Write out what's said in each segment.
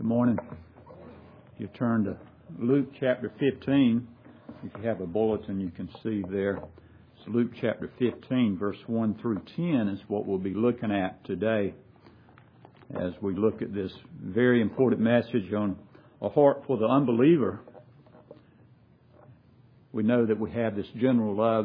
Good morning. You turn to Luke chapter 15. If you have a bulletin, you can see there. It's Luke chapter 15, verse 1 through 10 is what we'll be looking at today as we look at this very important message on a heart for the unbeliever. We know that we have this general love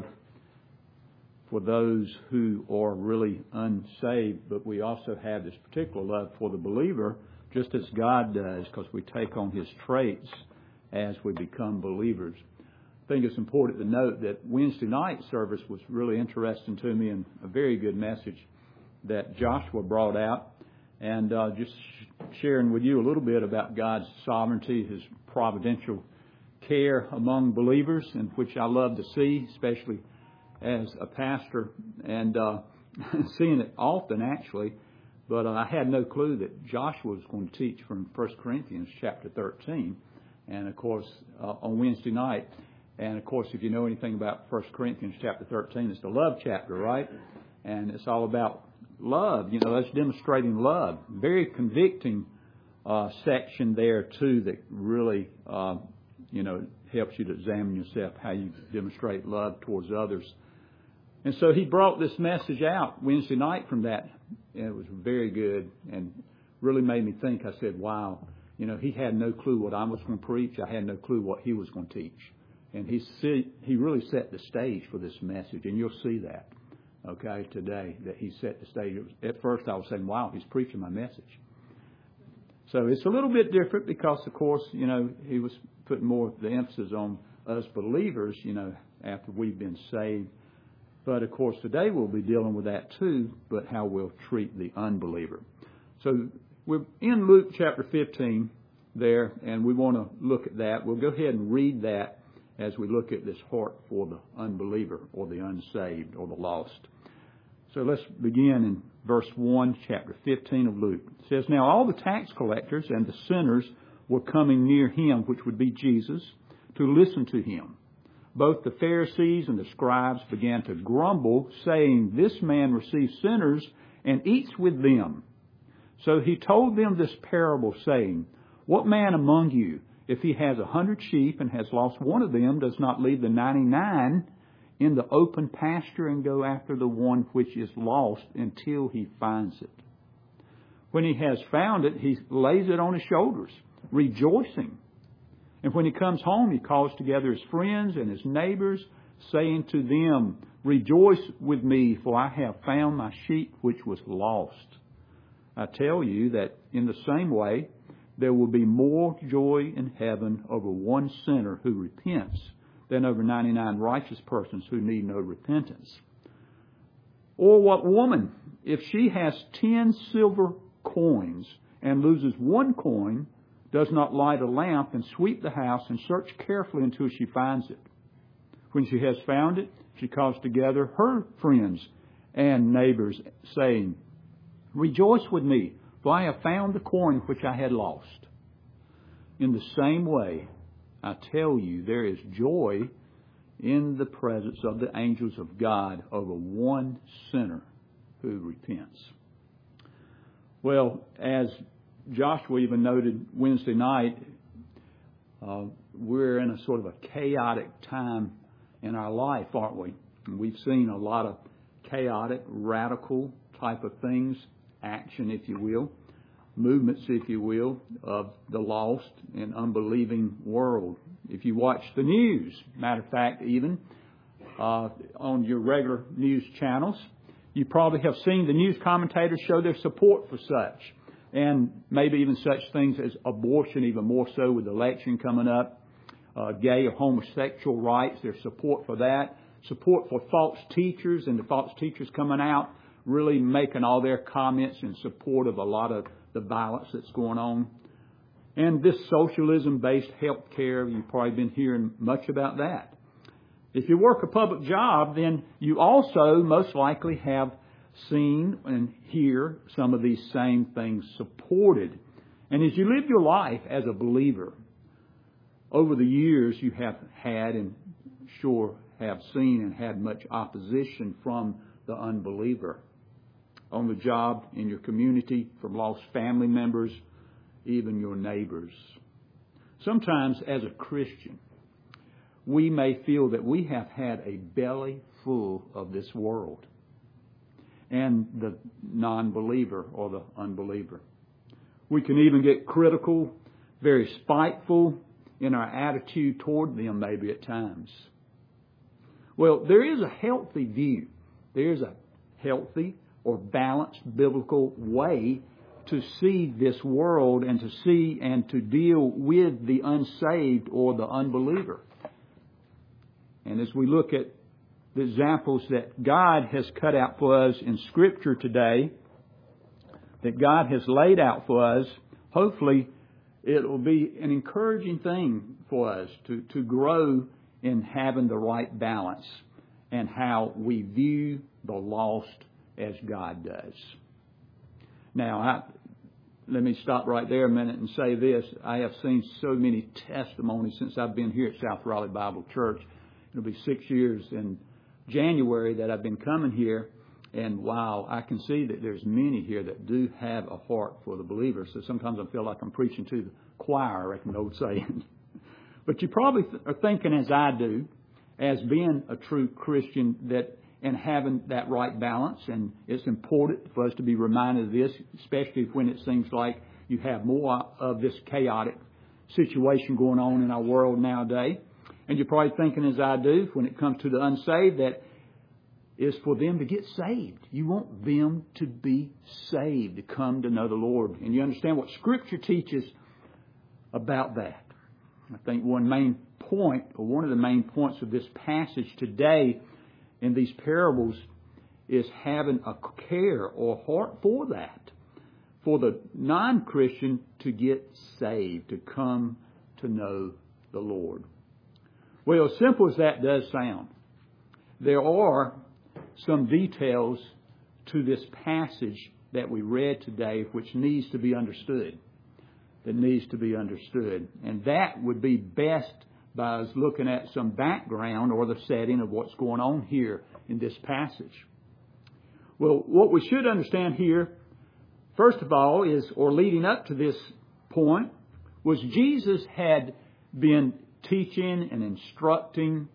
for those who are really unsaved, but we also have this particular love for the believer, just as God does, because we take on His traits as we become believers. I think it's important to note that Wednesday night service was really interesting to me and a very good message that Joshua brought out, and just sharing with you a little bit about God's sovereignty, His providential care among believers, and which I love to see, especially as a pastor, and seeing it often actually. But I had no clue that Joshua was going to teach from 1 Corinthians chapter 13, and of course on Wednesday night. And of course, if you know anything about 1 Corinthians chapter 13, it's the love chapter, right? And it's all about love. You know, that's demonstrating love. Very convicting section there too that really helps you to examine yourself how you demonstrate love towards others. And so he brought this message out Wednesday night from that, and it was very good and really made me think. I said, wow, he had no clue what I was going to preach. I had no clue what he was going to teach. And he really set the stage for this message, and you'll see that, okay, today, that he set the stage. At first I was saying, wow, he's preaching my message. So it's a little bit different because, of course, he was putting more of the emphasis on us believers, after we've been saved. But, of course, today we'll be dealing with that too, but how we'll treat the unbeliever. So we're in Luke chapter 15 there, and we want to look at that. We'll go ahead and read that as we look at this heart for the unbeliever or the unsaved or the lost. So let's begin in verse 1, chapter 15 of Luke. It says, "Now all the tax collectors and the sinners were coming near him," which would be Jesus, "to listen to him. Both the Pharisees and the scribes began to grumble, saying, 'This man receives sinners and eats with them.' So he told them this parable, saying, 'What man among you, if he has 100 sheep and has lost one of them, does not leave the 99 in the open pasture and go after the one which is lost until he finds it? When he has found it, he lays it on his shoulders, rejoicing. And when he comes home, he calls together his friends and his neighbors, saying to them, "Rejoice with me, for I have found my sheep which was lost." I tell you that in the same way, there will be more joy in heaven over one sinner who repents than over 99 righteous persons who need no repentance. Or what woman, if she has 10 silver coins and loses one coin, does not light a lamp and sweep the house and search carefully until she finds it? When she has found it, she calls together her friends and neighbors, saying, "Rejoice with me, for I have found the coin which I had lost." In the same way, I tell you, there is joy in the presence of the angels of God over one sinner who repents. Well, as Joshua even noted Wednesday night, we're in a sort of a chaotic time in our life, aren't we? And we've seen a lot of chaotic, radical type of things, action, if you will, movements, if you will, of the lost and unbelieving world. If you watch the news, matter of fact, even on your regular news channels, you probably have seen the news commentators show their support for such. And maybe even such things as abortion, even more so with the election coming up, gay or homosexual rights, their support for that, support for false teachers and the false teachers coming out, really making all their comments in support of a lot of the violence that's going on. And this socialism-based health care, you've probably been hearing much about that. If you work a public job, then you also most likely have seen and hear some of these same things supported. And as you live your life as a believer, over the years you have had and sure have seen and had much opposition from the unbeliever. On the job, in your community, from lost family members, even your neighbors. Sometimes as a Christian, we may feel that we have had a belly full of this world and the non-believer or the unbeliever. We can even get critical, very spiteful in our attitude toward them maybe at times. Well, there is a healthy view. There is a healthy or balanced biblical way to see this world and to see and to deal with the unsaved or the unbeliever. And as we look at the examples that God has cut out for us in Scripture today, that God has laid out for us, hopefully it will be an encouraging thing for us to grow in having the right balance and how we view the lost as God does. Now, let me stop right there a minute and say this. I have seen so many testimonies since I've been here at South Raleigh Bible Church. It'll be 6 years in January that I've been coming here. And wow, I can see that there's many here that do have a heart for the believer. So sometimes I feel like I'm preaching to the choir, I reckon the old saying. But you probably are thinking as I do, as being a true Christian, that and having that right balance. And it's important for us to be reminded of this, especially when it seems like you have more of this chaotic situation going on in our world nowadays. And you're probably thinking as I do, when it comes to the unsaved, that is for them to get saved. You want them to be saved, to come to know the Lord. And you understand what Scripture teaches about that. I think one of the main points of this passage today in these parables is having a care or heart for that, for the non-Christian to get saved, to come to know the Lord. Well, as simple as that does sound, there are some details to this passage that we read today which needs to be understood. And that would be best by us looking at some background or the setting of what's going on here in this passage. Well, what we should understand here, first of all, leading up to this point, was Jesus had been teaching and instructing.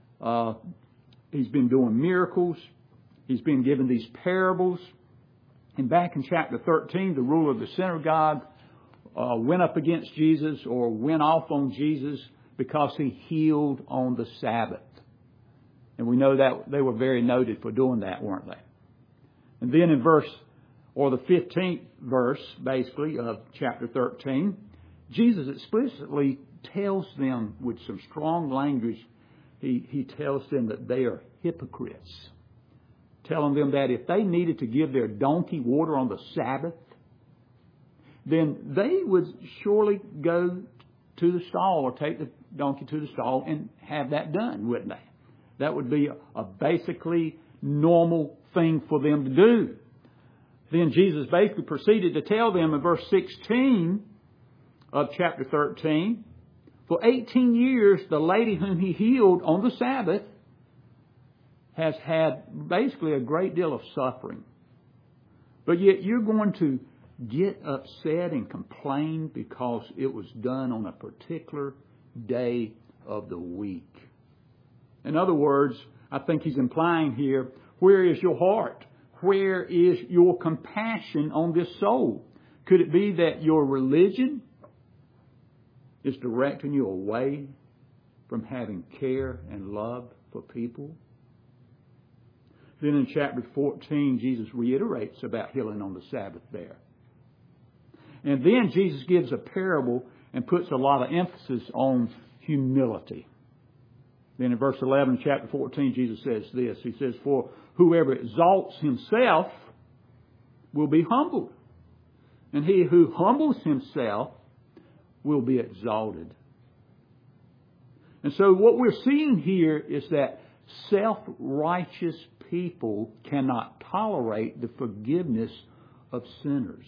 He's been doing miracles. He's been given these parables. And back in chapter 13, the ruler of the synagogue went up against Jesus or went off on Jesus because he healed on the Sabbath. And we know that they were very noted for doing that, weren't they? And then in the 15th verse, basically, of chapter 13, Jesus explicitly tells them with some strong language, he tells them that they are hypocrites. Telling them that if they needed to give their donkey water on the Sabbath, then they would surely go to the stall or take the donkey to the stall and have that done, wouldn't they? That would be a basically normal thing for them to do. Then Jesus basically proceeded to tell them in verse 16 of chapter 13, for 18 years, the lady whom he healed on the Sabbath has had basically a great deal of suffering. But yet you're going to get upset and complain because it was done on a particular day of the week. In other words, I think he's implying here, where is your heart? Where is your compassion on this soul? Could it be that your religion is directing you away from having care and love for people? Then in chapter 14, Jesus reiterates about healing on the Sabbath there. And then Jesus gives a parable and puts a lot of emphasis on humility. Then in verse 11, chapter 14, Jesus says this. He says, for whoever exalts himself will be humbled, and he who humbles himself will be exalted. And so what we're seeing here is that self-righteous people cannot tolerate the forgiveness of sinners.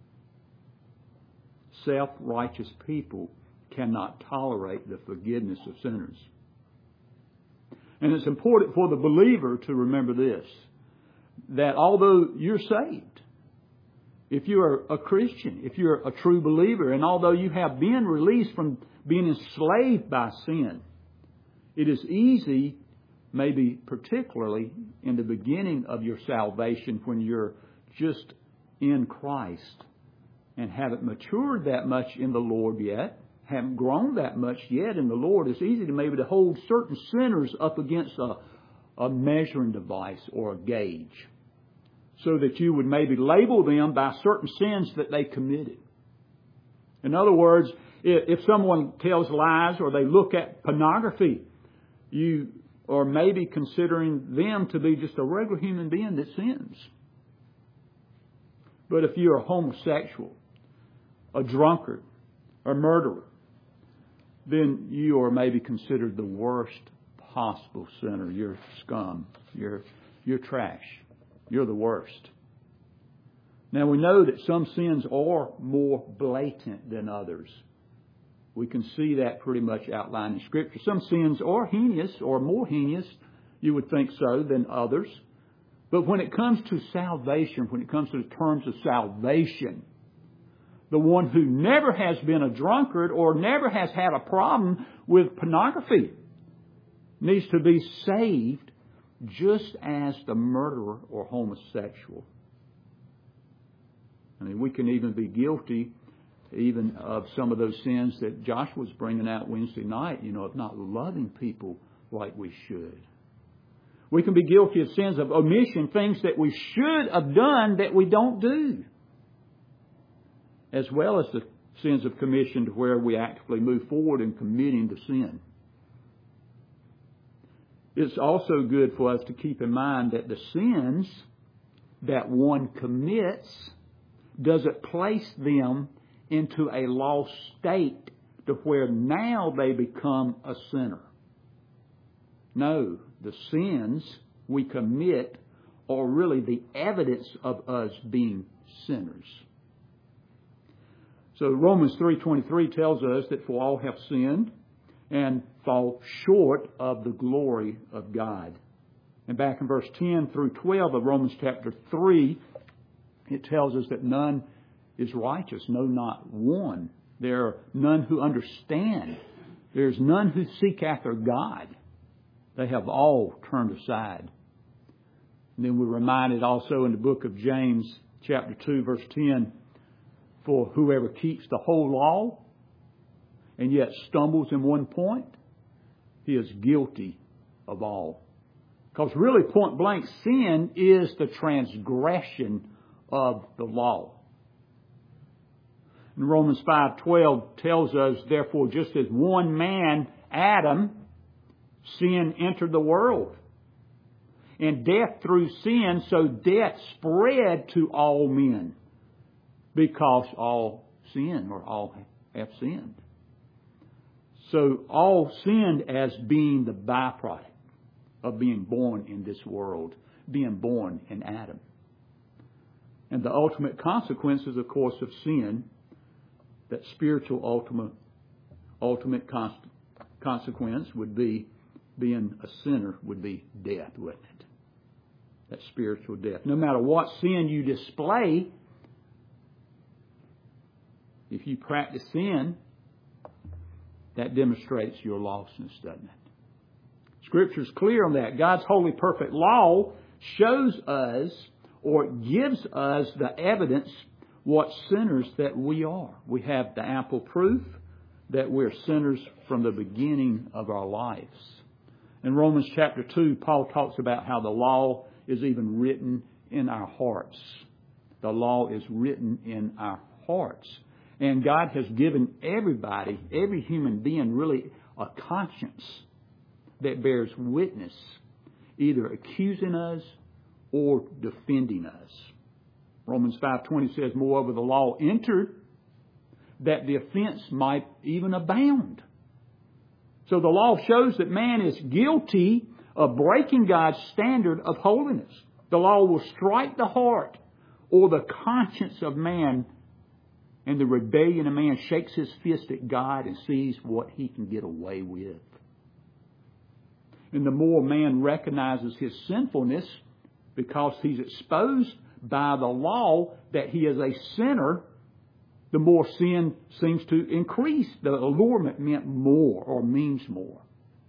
Self-righteous people cannot tolerate the forgiveness of sinners. And it's important for the believer to remember this, that although you're saved, if you're a Christian, if you're a true believer, and although you have been released from being enslaved by sin, it is easy, maybe particularly in the beginning of your salvation when you're just in Christ and haven't matured that much in the Lord yet, haven't grown that much yet in the Lord, it's easy to maybe to hold certain sinners up against a measuring device or a gauge, so that you would maybe label them by certain sins that they committed. In other words, if someone tells lies or they look at pornography, you are maybe considering them to be just a regular human being that sins. But if you're a homosexual, a drunkard, a murderer, then you are maybe considered the worst possible sinner. You're scum. You're trash. You're the worst. Now we know that some sins are more blatant than others. We can see that pretty much outlined in Scripture. Some sins are heinous or more heinous, you would think so, than others. But when it comes to salvation, when it comes to the terms of salvation, the one who never has been a drunkard or never has had a problem with pornography needs to be saved just as the murderer or homosexual. I mean, we can even be guilty even of some of those sins that Josh was bringing out Wednesday night, of not loving people like we should. We can be guilty of sins of omission, things that we should have done that we don't do, as well as the sins of commission to where we actively move forward in committing the sin. It's also good for us to keep in mind that the sins that one commits doesn't place them into a lost state to where now they become a sinner. No, the sins we commit are really the evidence of us being sinners. So Romans 3:23 tells us that for all have sinned and fall short of the glory of God. And back in verse 10 through 12 of Romans chapter 3, it tells us that none is righteous, no, not one. There are none who understand. There's none who seek after God. They have all turned aside. And then we're reminded also in the book of James chapter 2 verse 10, for whoever keeps the whole law and yet stumbles in one point, he is guilty of all. Because really, point blank, sin is the transgression of the law. And Romans 5:12 tells us, therefore, just as one man, Adam, sin entered the world, and death through sin, so death spread to all men, because all sin, or all have sinned. So all sinned as being the byproduct of being born in this world, being born in Adam. And the ultimate consequences, of course, of sin, that spiritual ultimate consequence would be being a sinner, would be death, wouldn't it? That spiritual death. No matter what sin you display, if you practice sin, that demonstrates your lostness, doesn't it? Scripture is clear on that. God's holy, perfect law shows us, or gives us, the evidence what sinners that we are. We have the ample proof that we're sinners from the beginning of our lives. In Romans chapter 2, Paul talks about how the law is even written in our hearts. The law is written in our hearts. And God has given everybody, every human being, really a conscience that bears witness, either accusing us or defending us. Romans 5:20 says, moreover, the law entered that the offense might even abound. So the law shows that man is guilty of breaking God's standard of holiness. The law will strike the heart or the conscience of man, and the rebellion of man shakes his fist at God and sees what he can get away with. And the more man recognizes his sinfulness, because he's exposed by the law that he is a sinner, the more sin seems to increase. The allurement meant more or means more.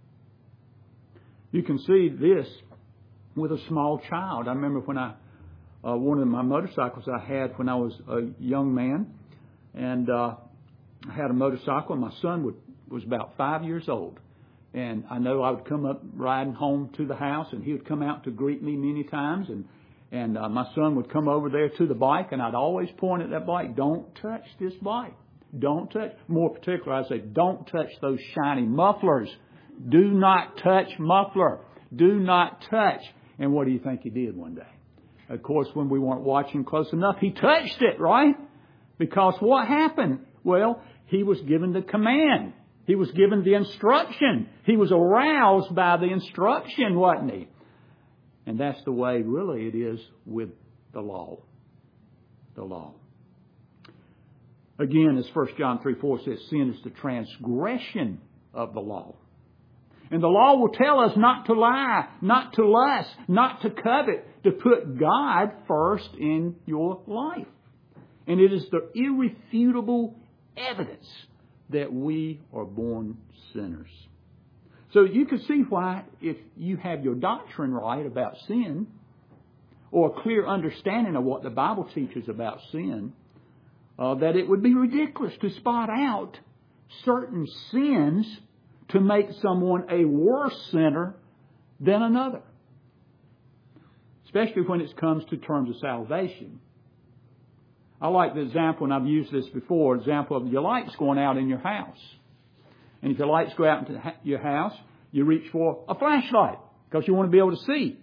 You can see this with a small child. I remember when one of my motorcycles I had when I was a young man, and I had a motorcycle, and my son was about 5 years old. And I know I would come up riding home to the house, and he would come out to greet me many times, and my son would come over there to the bike, and I'd always point at that bike, don't touch this bike. Don't touch. More particular, I'd say, don't touch those shiny mufflers. Do not touch muffler. Do not touch. And what do you think he did one day? Of course, when we weren't watching close enough, he touched it, right? Because what happened? Well, he was given the command. He was given the instruction. He was aroused by the instruction, wasn't he? And that's the way, really, it is with the law. The law. Again, as 1 John 3:4 says, sin is the transgression of the law. And the law will tell us not to lie, not to lust, not to covet, to put God first in your life. And it is the irrefutable evidence that we are born sinners. So you can see why, if you have your doctrine right about sin, or a clear understanding of what the Bible teaches about sin, that it would be ridiculous to spot out certain sins to make someone a worse sinner than another. Especially when it comes to terms of salvation. I like the example, and I've used this before, example of your lights going out in your house. And if your lights go out into your house, you reach for a flashlight because you want to be able to see.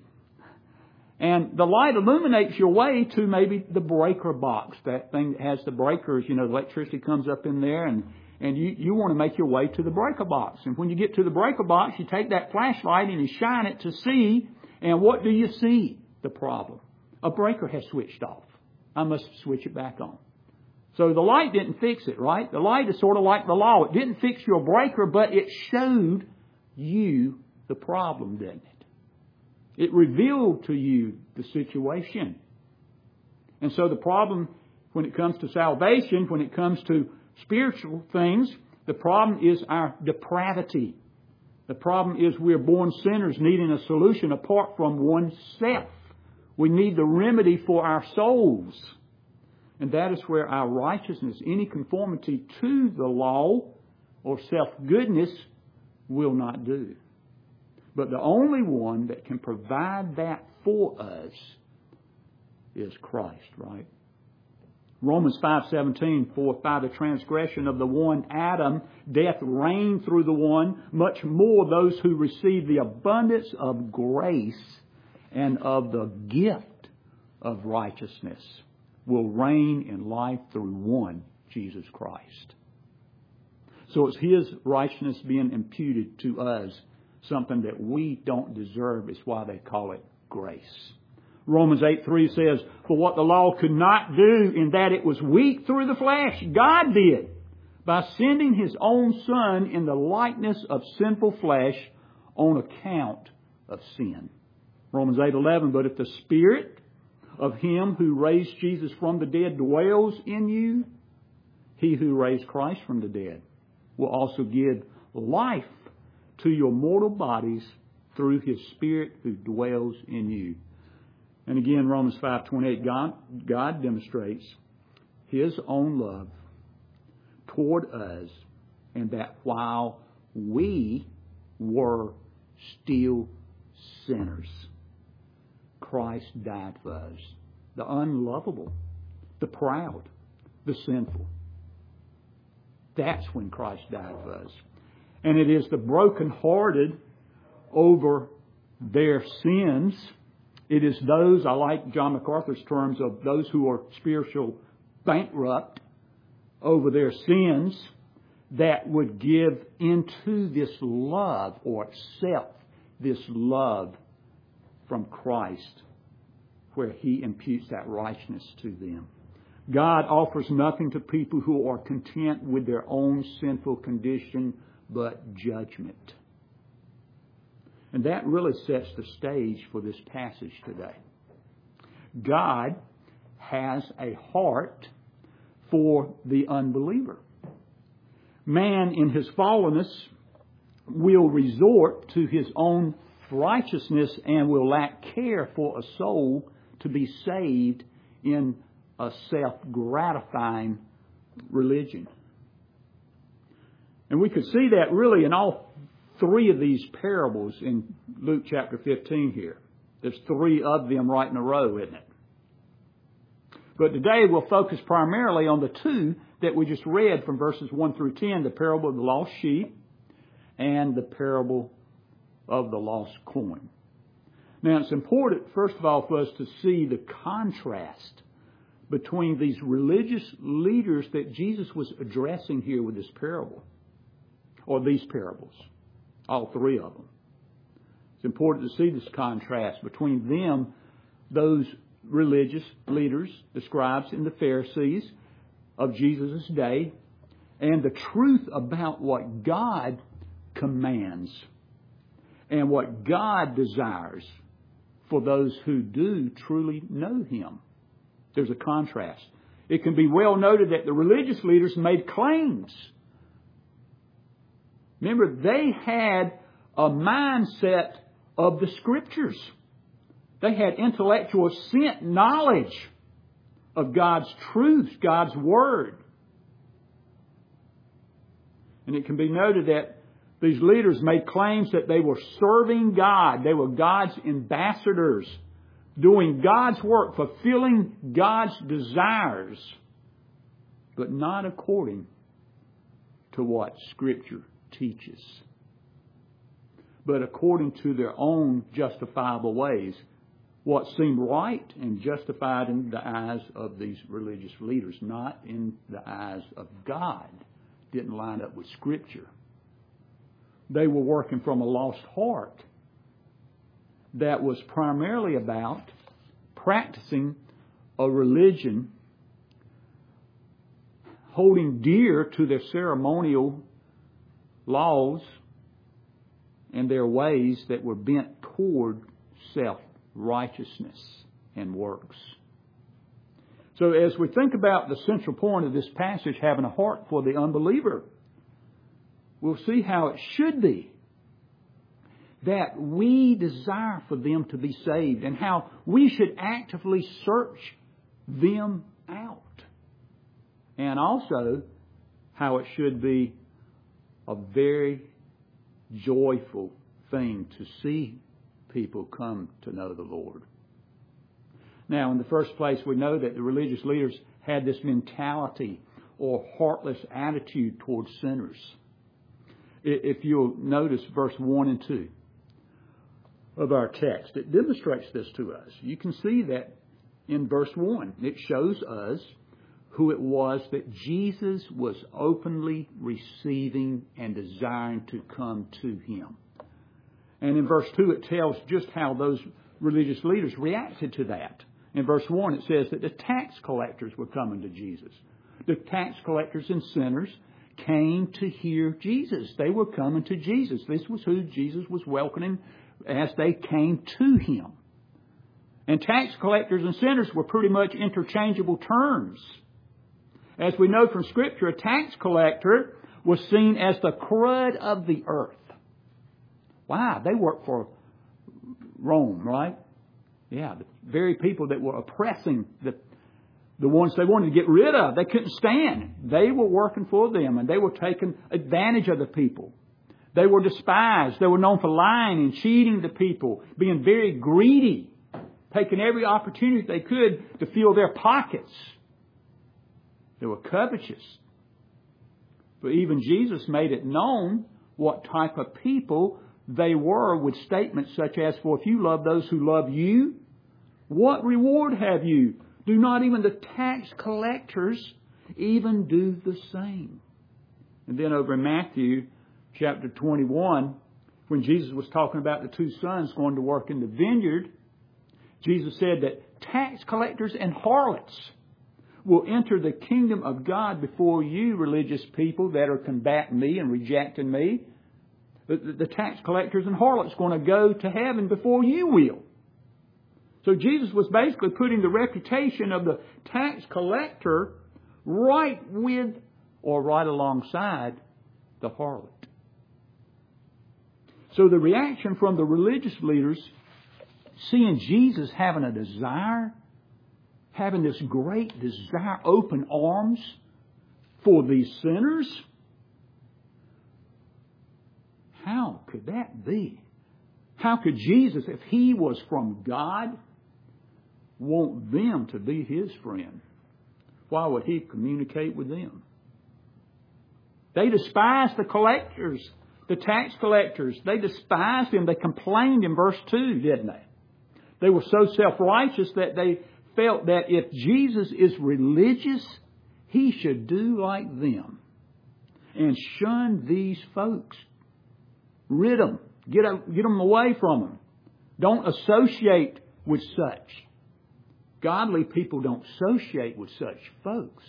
And the light illuminates your way to maybe the breaker box, that thing that has the breakers, the electricity comes up in there, and you want to make your way to the breaker box. And when you get to the breaker box, you take that flashlight and you shine it to see. And what do you see? The problem. A breaker has switched off. I must switch it back on. So the light didn't fix it, right? The light is sort of like the law. It didn't fix your breaker, but it showed you the problem, didn't it? It revealed to you the situation. And so the problem when it comes to salvation, when it comes to spiritual things, the problem is our depravity. The problem is we're born sinners needing a solution apart from oneself. We need the remedy for our souls. And that is where our righteousness, any conformity to the law or self-goodness, will not do. But the only one that can provide that for us is Christ, right? Romans 5:17, for by the transgression of the one Adam, death reigned through the one, much more those who receive the abundance of grace and of the gift of righteousness will reign in life through one, Jesus Christ. So it's His righteousness being imputed to us, something that we don't deserve. It's why they call it grace. Romans 8:3 says, for what the law could not do in that it was weak through the flesh, God did by sending His own Son in the likeness of sinful flesh on account of sin. Romans 8:11, but if the Spirit of Him who raised Jesus from the dead dwells in you, He who raised Christ from the dead will also give life to your mortal bodies through His Spirit who dwells in you. And again, Romans 5:28, God demonstrates His own love toward us, and that while we were still sinners, Christ died for us. The unlovable, the proud, the sinful. That's when Christ died for us. And it is the brokenhearted over their sins. It is those, I like John MacArthur's terms of those who are spiritual bankrupt over their sins, that would give into this love or accept this love from Christ, where He imputes that righteousness to them. God offers nothing to people who are content with their own sinful condition but judgment. And that really sets the stage for this passage today. God has a heart for the unbeliever. Man in his fallenness will resort to his own righteousness and will lack care for a soul to be saved in a self-gratifying religion. And we could see that really in all three of these parables in Luke chapter 15 here. There's three of them right in a row, isn't it? But today we'll focus primarily on the two that we just read from verses 1 through 10, the parable of the lost sheep and the parable of the lost coin. Now it's important, first of all, for us to see the contrast between these religious leaders that Jesus was addressing here with this parable, or these parables, all three of them. It's important to see this contrast between them, those religious leaders, the scribes and the Pharisees of Jesus' day, and the truth about what God commands and what God desires for those who do truly know Him. There's a contrast. It can be well noted that the religious leaders made claims. Remember, they had a mindset of the Scriptures. They had intellectual assent, knowledge of God's truth, God's Word. And it can be noted that these leaders made claims that they were serving God. They were God's ambassadors, doing God's work, fulfilling God's desires, but not according to what Scripture teaches, but according to their own justifiable ways. What seemed right and justified in the eyes of these religious leaders, not in the eyes of God, didn't line up with Scripture. They were working from a lost heart that was primarily about practicing a religion, holding dear to their ceremonial laws and their ways that were bent toward self-righteousness and works. So as we think about the central point of this passage, having a heart for the unbeliever, we'll see how it should be that we desire for them to be saved and how we should actively search them out. And also how it should be a very joyful thing to see people come to know the Lord. Now, in the first place, we know that the religious leaders had this mentality or heartless attitude towards sinners. If you'll notice verse 1 and 2 of our text, it demonstrates this to us. You can see that in verse 1. It shows us who it was that Jesus was openly receiving and desiring to come to Him. And in verse 2, it tells just how those religious leaders reacted to that. In verse 1, it says that the tax collectors were coming to Jesus. The tax collectors and sinners came to hear Jesus. They were coming to Jesus. This was who Jesus was welcoming as they came to Him. And tax collectors and sinners were pretty much interchangeable terms. As we know from Scripture, a tax collector was seen as the crud of the earth. Wow, they worked for Rome, right? Yeah, the very people that were oppressing the ones they wanted to get rid of. They couldn't stand. They were working for them, and they were taking advantage of the people. They were despised. They were known for lying and cheating the people, being very greedy, taking every opportunity they could to fill their pockets. They were covetous. But even Jesus made it known what type of people they were with statements such as, "For if you love those who love you, what reward have you? Do not even the tax collectors even do the same?" And then over in Matthew chapter 21, when Jesus was talking about the two sons going to work in the vineyard, Jesus said that tax collectors and harlots will enter the kingdom of God before you, religious people that are combating me and rejecting me. The tax collectors and harlots going to go to heaven before you will. So Jesus was basically putting the reputation of the tax collector right with or right alongside the harlot. So the reaction from the religious leaders, seeing Jesus having a desire, having this great desire, open arms for these sinners, how could that be? How could Jesus, if He was from God, want them to be His friend? Why would He communicate with them? They despised the collectors, the tax collectors. They despised Him. They complained in verse 2, didn't they? They were so self-righteous that they felt that if Jesus is religious, He should do like them and shun these folks. Rid them. Get them away from them. Don't associate with such. Godly people don't associate with such folks.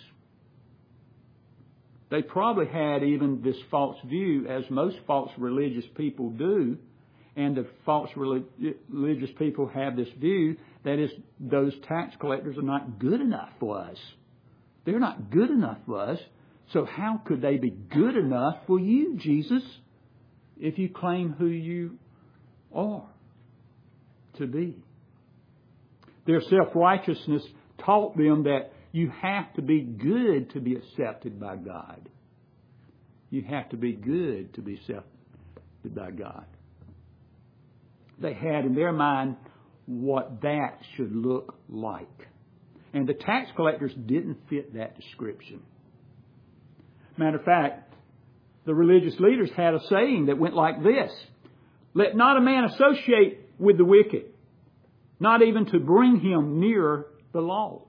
They probably had even this false view, as most false religious people do, and the false religious people have this view that is, those tax collectors are not good enough for us. They're not good enough for us. So how could they be good enough for you, Jesus, if you claim who you are to be? Their self-righteousness taught them that you have to be good to be accepted by God. You have to be good to be accepted by God. They had in their mind what that should look like. And the tax collectors didn't fit that description. Matter of fact, the religious leaders had a saying that went like this: let not a man associate with the wicked, not even to bring him near the law.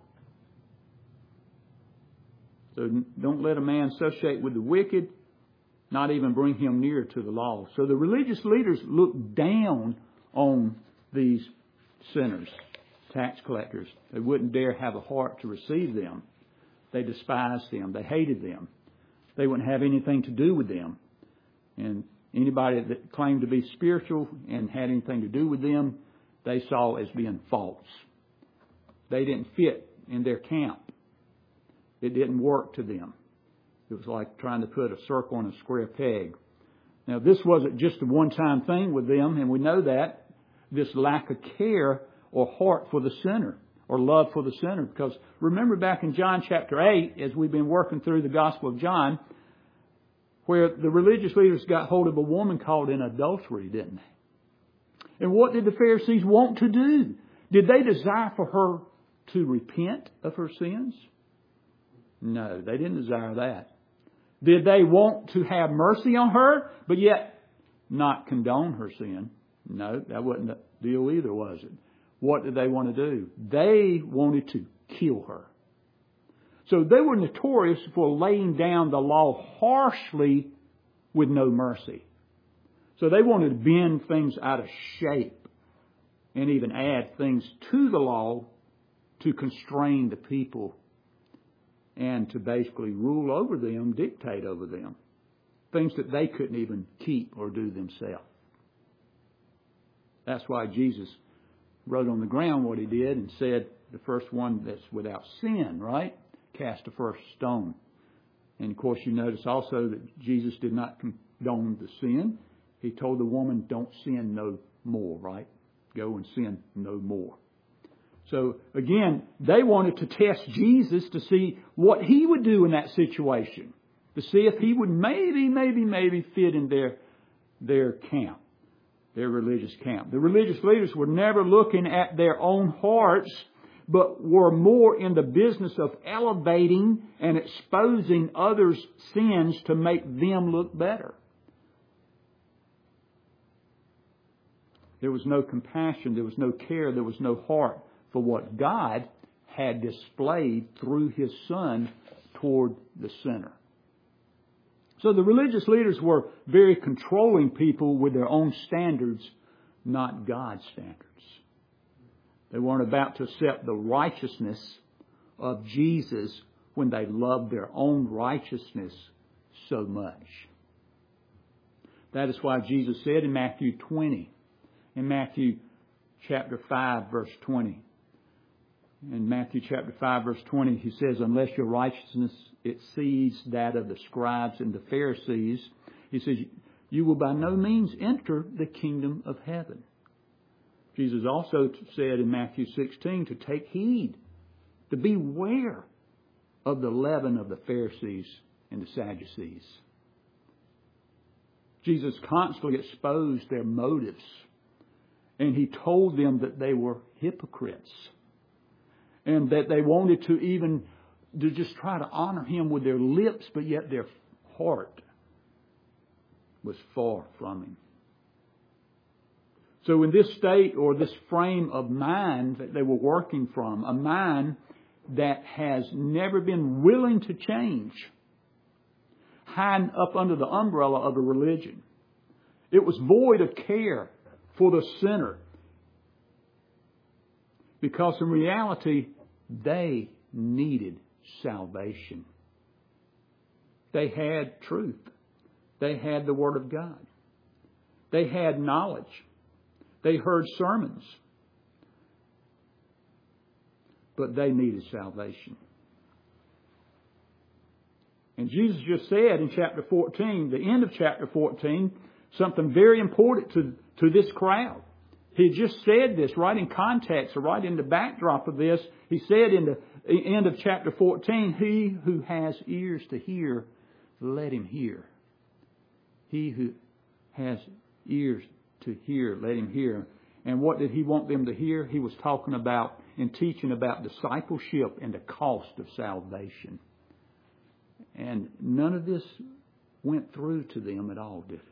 So don't let a man associate with the wicked, not even bring him near to the law. So the religious leaders looked down on these sinners, tax collectors. They wouldn't dare have a heart to receive them. They despised them. They hated them. They wouldn't have anything to do with them. And anybody that claimed to be spiritual and had anything to do with them, they saw as being false. They didn't fit in their camp. It didn't work to them. It was like trying to put a circle in a square peg. Now, this wasn't just a one-time thing with them, and we know that. This lack of care or heart for the sinner or love for the sinner. Because remember back in John chapter 8, as we've been working through the Gospel of John, where the religious leaders got hold of a woman caught in adultery, didn't they? And what did the Pharisees want to do? Did they desire for her to repent of her sins? No, they didn't desire that. Did they want to have mercy on her, but yet not condone her sin? No, that wasn't the deal either, was it? What did they want to do? They wanted to kill her. So they were notorious for laying down the law harshly with no mercy. So they wanted to bend things out of shape and even add things to the law to constrain the people and to basically rule over them, dictate over them. Things that they couldn't even keep or do themselves. That's why Jesus wrote on the ground what He did and said, the first one that's without sin, right? Cast the first stone. And of course you notice also that Jesus did not condone the sin. He told the woman, don't sin no more, right? Go and sin no more. So again, they wanted to test Jesus to see what He would do in that situation. To see if He would maybe fit in their camp, their religious camp. The religious leaders were never looking at their own hearts, but were more in the business of elevating and exposing others' sins to make them look better. There was no compassion, there was no care, there was no heart for what God had displayed through His Son toward the sinner. So the religious leaders were very controlling people with their own standards, not God's standards. They weren't about to accept the righteousness of Jesus when they loved their own righteousness so much. That is why Jesus said in Matthew 20, in Matthew chapter 5, verse 20. In Matthew chapter 5, verse 20, he says, unless your righteousness exceeds that of the scribes and the Pharisees, he says, you will by no means enter the kingdom of heaven. Jesus also said in Matthew 16 to take heed, to beware of the leaven of the Pharisees and the Sadducees. Jesus constantly exposed their motives, and he told them that they were hypocrites and that they wanted to just try to honor him with their lips, but yet their heart was far from him. So in this state or this frame of mind that they were working from, a mind that has never been willing to change, hiding up under the umbrella of a religion. It was void of care for the sinner. Because in reality, they needed salvation. They had truth. They had the Word of God. They had knowledge. They heard sermons. But they needed salvation. And Jesus just said in chapter 14, the end of chapter 14, something very important to this crowd. He just said this right in context, or right in the backdrop of this. He said in the end of chapter 14, he who has ears to hear, let him hear. He who has ears to hear, let him hear. And what did he want them to hear? He was talking about and teaching about discipleship and the cost of salvation. And none of this went through to them at all, did it?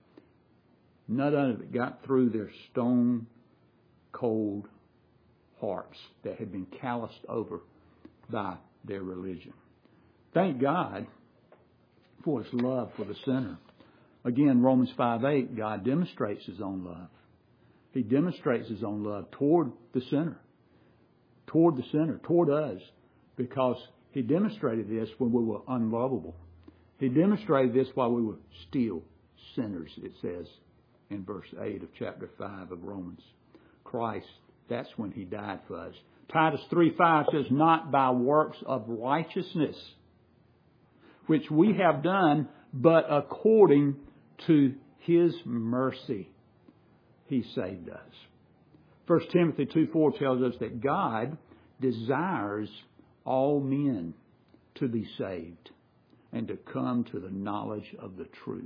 None of it got through their stone cold hearts that had been calloused over by their religion. Thank God for His love for the sinner. Again, Romans 5:8, God demonstrates His own love. He demonstrates His own love toward the sinner, toward us, because He demonstrated this when we were unlovable. He demonstrated this while we were still sinners, it says in verse 8 of chapter 5 of Romans. Christ, that's when He died for us. Titus 3:5 says, not by works of righteousness, which we have done, but according to His mercy, He saved us. 1 Timothy 2:4 tells us that God desires all men to be saved and to come to the knowledge of the truth.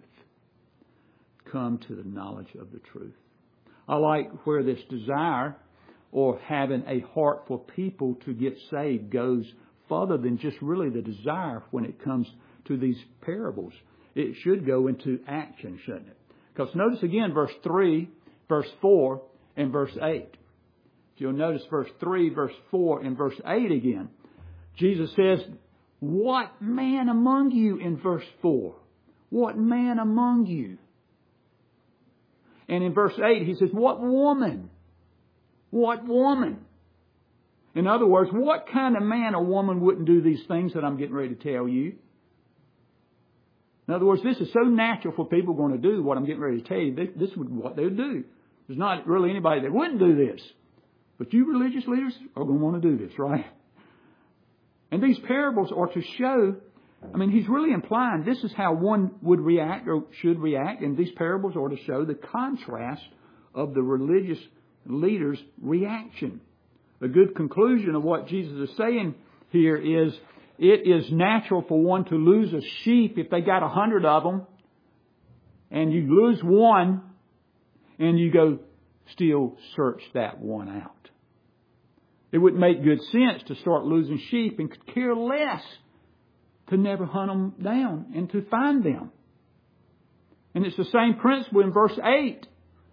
Come to the knowledge of the truth. I like where this desire or having a heart for people to get saved goes further than just really the desire when it comes to these parables. It should go into action, shouldn't it? Because notice again verse 3, verse 4, and verse 8. If you'll notice verse 3, verse 4, and verse 8 again. Jesus says, what man among you, in verse 4? What man among you? And in verse 8 He says, what woman? What woman? In other words, what kind of man or woman wouldn't do these things that I'm getting ready to tell you? In other words, this is so natural for people going to do what I'm getting ready to tell you. This is what they would do. There's not really anybody that wouldn't do this. But you religious leaders are going to want to do this, right? And these parables are to show, He's really implying this is how one would react or should react. And these parables are to show the contrast of the religious leaders' reaction. A good conclusion of what Jesus is saying here is, it is natural for one to lose a sheep if they got 100 of them, and you lose one, and you go still search that one out. It would make good sense to start losing sheep and could care less to never hunt them down and to find them. And it's the same principle in verse 8.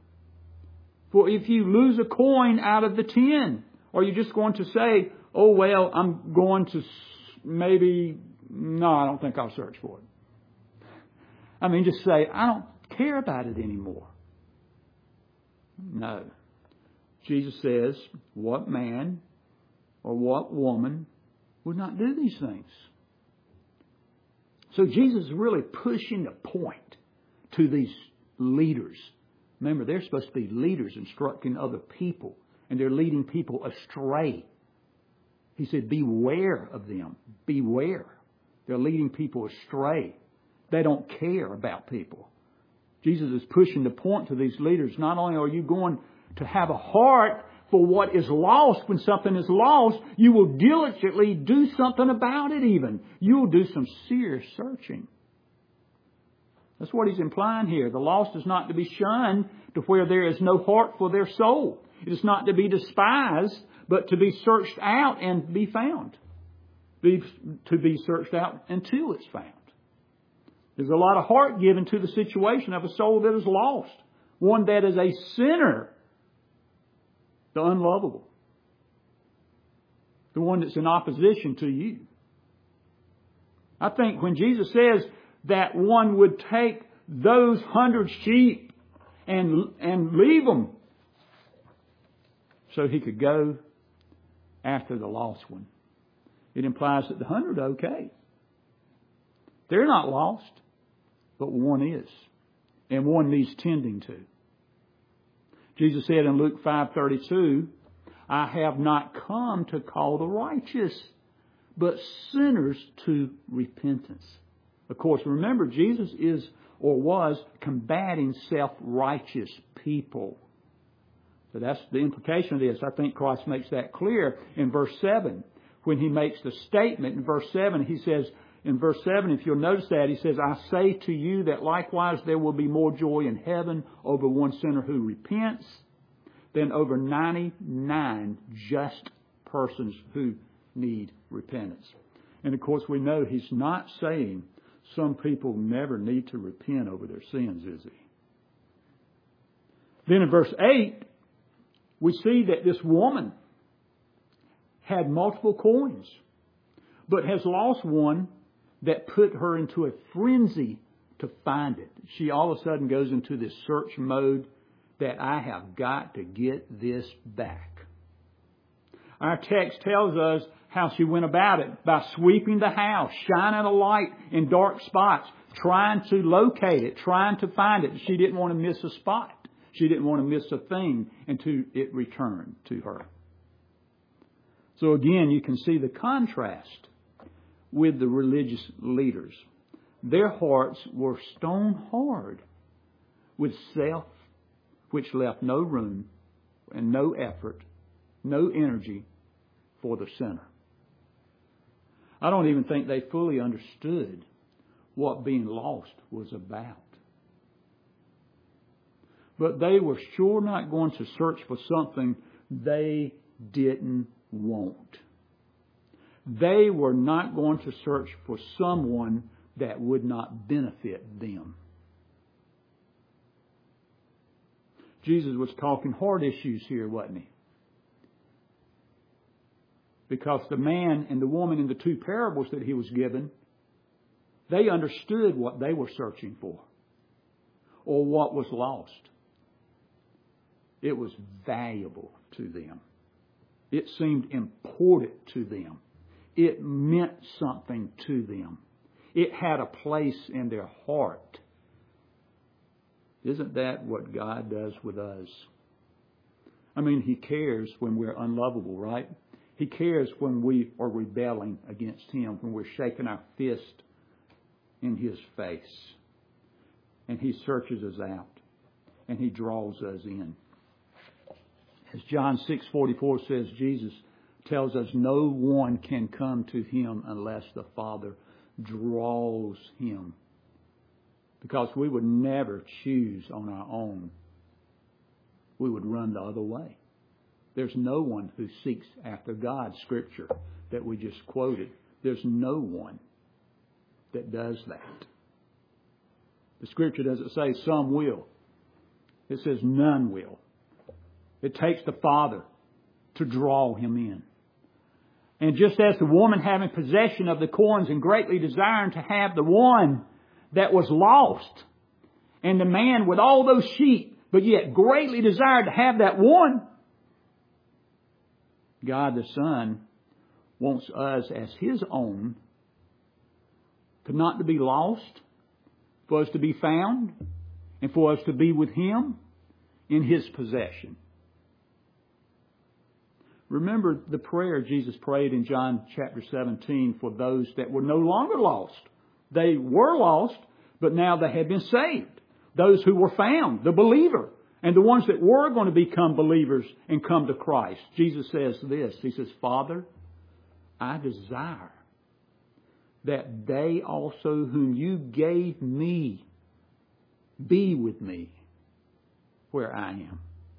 For if you lose a coin out of the 10, are you just going to say, oh, well, I'm going to no, I don't think I'll search for it. Just say, I don't care about it anymore. No. Jesus says, what man or what woman would not do these things? So Jesus is really pushing the point to these leaders Remember, they're supposed to be leaders instructing other people, and they're leading people astray. He said, beware of them. Beware. They're leading people astray. They don't care about people. Jesus is pushing the point to these leaders. Not only are you going to have a heart for what is lost when something is lost, you will diligently do something about it even. You will do some serious searching. That's what he's implying here. The lost is not to be shunned to where there is no heart for their soul. It is not to be despised, but to be searched out and be found. To be searched out until it's found. There's a lot of heart given to the situation of a soul that is lost. One that is a sinner. The unlovable. The one that's in opposition to you. I think when Jesus says that one would take those 100 sheep and leave them so he could go after the lost one, it implies that the 100 are okay. They're not lost, but one is. And one needs tending to. Jesus said in Luke 5:32, I have not come to call the righteous, but sinners to repentance. Of course, remember, Jesus is or was combating self-righteous people. So that's the implication of this. I think Christ makes that clear in verse 7. When he makes the statement in verse 7, he says, in verse 7, if you'll notice that, he says, I say to you that likewise there will be more joy in heaven over one sinner who repents than over 99 just persons who need repentance. And of course we know he's not saying some people never need to repent over their sins, is he? Then in verse 8, we see that this woman had multiple coins, but has lost one that put her into a frenzy to find it. She all of a sudden goes into this search mode that I have got to get this back. Our text tells us how she went about it by sweeping the house, shining a light in dark spots, trying to locate it, trying to find it. She didn't want to miss a spot. She didn't want to miss a thing until it returned to her. So again, you can see the contrast with the religious leaders. Their hearts were stone hard with self, which left no room and no effort, no energy for the sinner. I don't even think they fully understood what being lost was about. But they were sure not going to search for something they didn't want. They were not going to search for someone that would not benefit them. Jesus was talking hard issues here, wasn't he? Because the man and the woman in the two parables that he was given, they understood what they were searching for or what was lost. It was valuable to them. It seemed important to them. It meant something to them. It had a place in their heart. Isn't that what God does with us? I mean, He cares when we're unlovable, right? He cares when we are rebelling against Him, when we're shaking our fist in His face. And He searches us out. And He draws us in. As John 6:44 says, Jesus tells us no one can come to Him unless the Father draws him. Because we would never choose on our own. We would run the other way. There's no one who seeks after God's Scripture that we just quoted. There's no one that does that. The Scripture doesn't say some will. It says none will. It takes the Father to draw him in. And just as the woman having possession of the coins and greatly desiring to have the one that was lost, and the man with all those sheep, but yet greatly desired to have that one, God the Son wants us as His own, to not to be lost, for us to be found, and for us to be with Him, in His possession. Remember the prayer Jesus prayed in John chapter 17 for those that were no longer lost. They were lost, but now they had been saved. Those who were found, the believer, and the ones that were going to become believers and come to Christ. Jesus says this. He says, Father, I desire that they also whom you gave me be with me where I am.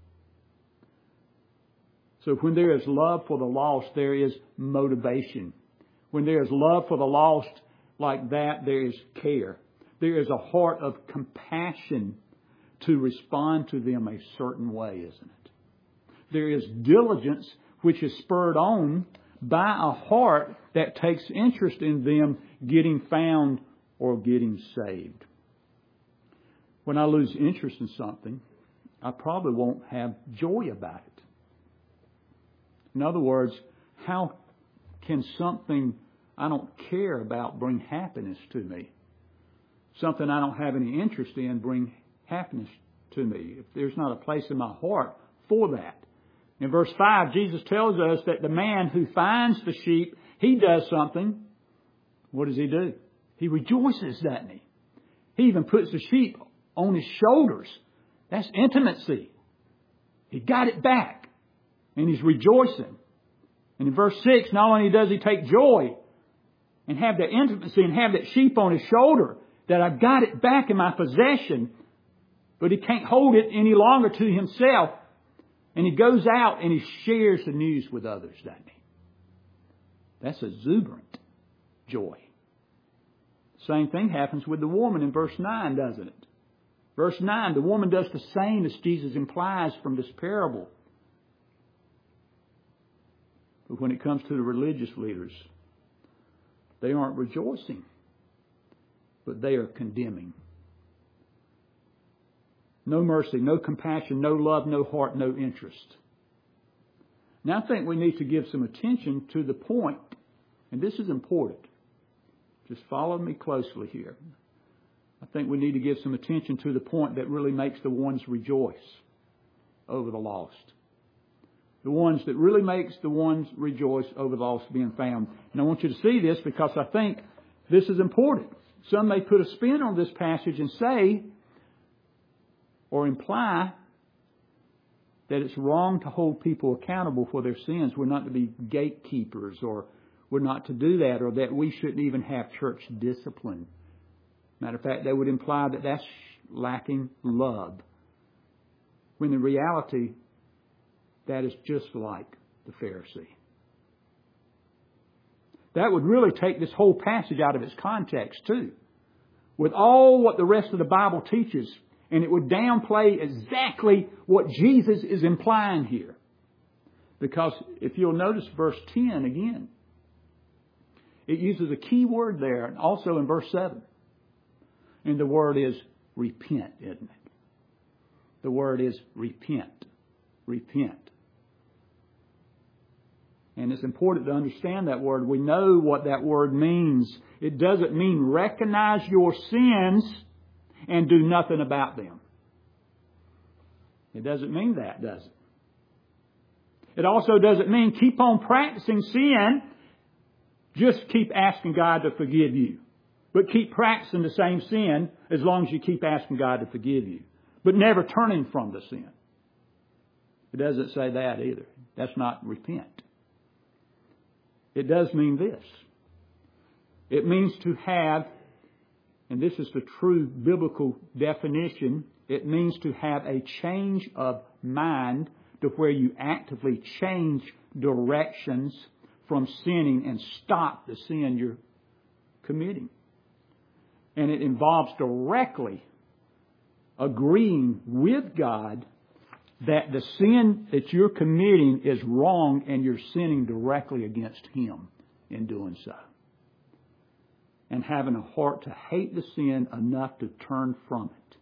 So when there is love for the lost, there is motivation. When there is love for the lost like that, there is care. There is a heart of compassion to respond to them a certain way, isn't it? There is diligence which is spurred on by a heart that takes interest in them getting found or getting saved. When I lose interest in something, I probably won't have joy about it. In other words, how can something I don't care about bring happiness to me? Something I don't have any interest in bring happiness to me if there's not a place in my heart for that. In verse 5, Jesus tells us that the man who finds the sheep, he does something. What does he do? He rejoices, doesn't he? He even puts the sheep on his shoulders. That's intimacy. He got it back. And he's rejoicing. And in verse 6, not only does he take joy and have that intimacy and have that sheep on his shoulder, that I've got it back in my possession, but he can't hold it any longer to himself. And he goes out and he shares the news with others, doesn't he? That's exuberant joy. Same thing happens with the woman in verse 9, doesn't it? Verse 9, the woman does the same as Jesus implies from this parable. But when it comes to the religious leaders, they aren't rejoicing, but they are condemning. No mercy, no compassion, no love, no heart, no interest. Now I think we need to give some attention to the point, and this is important. Just follow me closely here. I think we need to give some attention to the point that really makes the ones rejoice over the lost. The ones that really makes the ones rejoice over the lost being found. And I want you to see this because I think this is important. Some may put a spin on this passage and say or imply that it's wrong to hold people accountable for their sins. We're not to be gatekeepers, or we're not to do that, or that we shouldn't even have church discipline. Matter of fact, that would imply that that's lacking love. When in reality, that is just like the Pharisee. That would really take this whole passage out of its context too. With all what the rest of the Bible teaches, and it would downplay exactly what Jesus is implying here. Because if you'll notice verse 10 again, it uses a key word there, and also in verse 7. And the word is repent, isn't it? The word is repent. Repent. And it's important to understand that word. We know what that word means. It doesn't mean recognize your sins and do nothing about them. It doesn't mean that, does it? It also doesn't mean keep on practicing sin. Just keep asking God to forgive you. But keep practicing the same sin as long as you keep asking God to forgive you. But never turning from the sin. It doesn't say that either. That's not repent. It does mean this. It means to have, and this is the true biblical definition, it means to have a change of mind to where you actively change directions from sinning and stop the sin you're committing. And it involves directly agreeing with God that the sin that you're committing is wrong and you're sinning directly against Him in doing so. And having a heart to hate the sin enough to turn from it.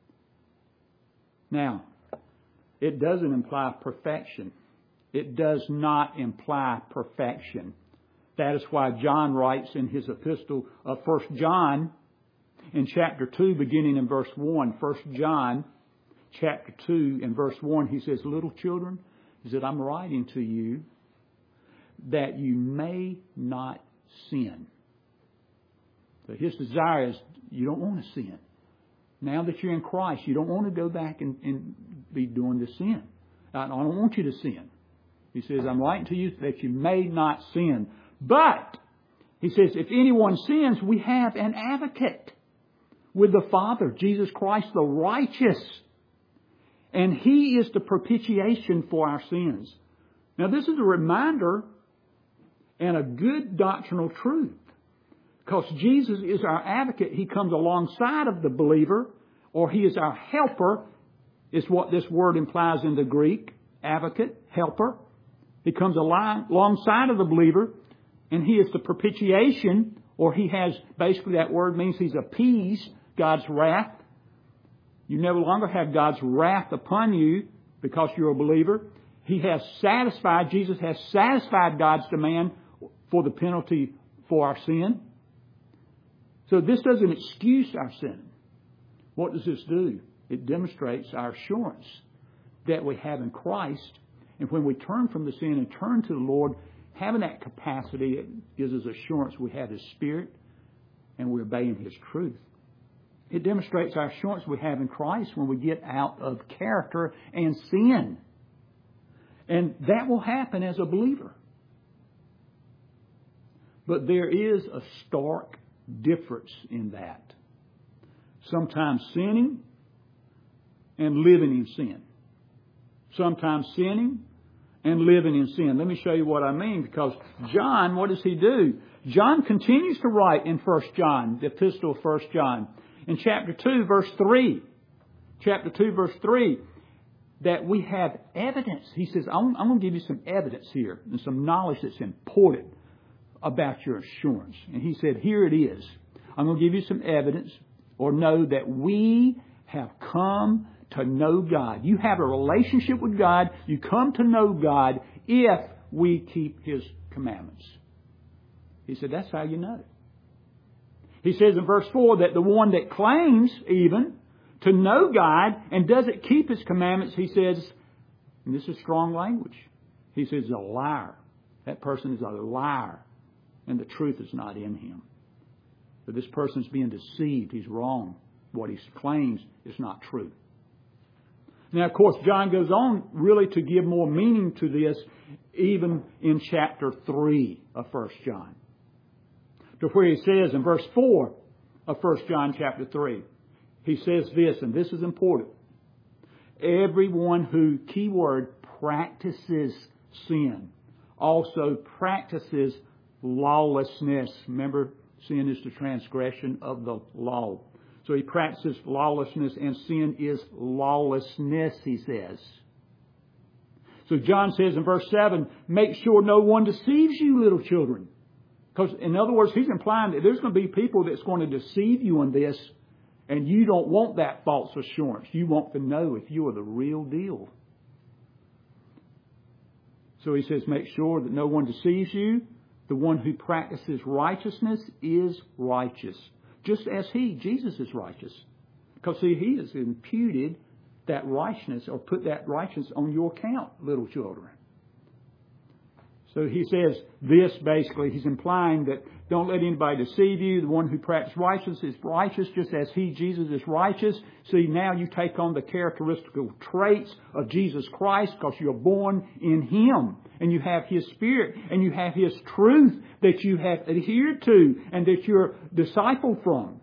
Now, it doesn't imply perfection. It does not imply perfection. That is why John writes in his epistle of 1 John in chapter 2, beginning in verse 1, 1 John chapter 2 and verse 1, he says, little children, he said, I'm writing to you that you may not sin. So his desire is you don't want to sin. Now that you're in Christ, you don't want to go back and be doing the sin. I don't want you to sin. He says, I'm writing to you that you may not sin. But, he says, if anyone sins, we have an advocate with the Father, Jesus Christ the righteous. And He is the propitiation for our sins. Now this is a reminder and a good doctrinal truth. Because Jesus is our advocate. He comes alongside of the believer, or He is our helper, is what this word implies in the Greek. Advocate, helper. He comes alongside of the believer, and He is the propitiation, or He has, basically that word means He's appeased God's wrath. You no longer have God's wrath upon you because you're a believer. He has satisfied, Jesus has satisfied God's demand for the penalty for our sin. So this doesn't excuse our sin. What does this do? It demonstrates our assurance that we have in Christ. And when we turn from the sin and turn to the Lord, having that capacity, it gives us assurance we have His Spirit and we're obeying His truth. It demonstrates our assurance we have in Christ when we get out of character and sin. And that will happen as a believer. But there is a stark difference in that. Sometimes sinning and living in sin. Sometimes sinning and living in sin. Let me show you what I mean, because John, what does he do? John continues to write in 1 John, the epistle of 1 John, in chapter 2, verse 3. Chapter 2, verse 3, that we have evidence. He says, I'm going to give you some evidence here and some knowledge that's important about your assurance. And he said, here it is. I'm going to give you some evidence, or know that we have come to know God. You have a relationship with God. You come to know God if we keep His commandments. He said, that's how you know. He says in verse 4 that the one that claims even to know God and doesn't keep His commandments, he says, and this is strong language, he says a liar. That person is a liar, and the truth is not in him. But this person is being deceived. He's wrong. What he claims is not true. Now, of course, John goes on really to give more meaning to this, even in chapter 3 of 1 John. To where he says in verse 4 of 1 John chapter 3, he says this, and this is important. Everyone who, keyword, practices sin also practices lawlessness. Remember, sin is the transgression of the law. So he practices lawlessness, and sin is lawlessness, he says. So John says in verse 7, make sure no one deceives you, little children. Because in other words, he's implying that there's going to be people that's going to deceive you in this, and you don't want that false assurance. You want to know if you are the real deal. So he says, make sure that no one deceives you. The one who practices righteousness is righteous, just as Jesus is righteous. Because see, He has imputed that righteousness, or put that righteousness on your account, little children. So he says this basically, he's implying that don't let anybody deceive you. The one who practices righteousness is righteous, just as Jesus, is righteous. See, now you take on the characteristical traits of Jesus Christ because you're born in Him. And you have His Spirit, and you have His truth that you have adhered to and that you're discipled from.